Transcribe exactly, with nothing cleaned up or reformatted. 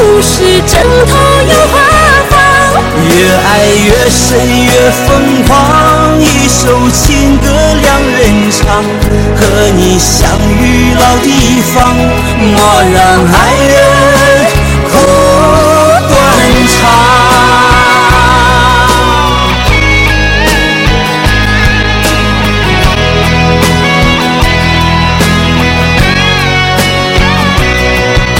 不是征途有花放， 越爱越深越疯狂，一首情歌两人唱，和你相遇老地方，莫让爱人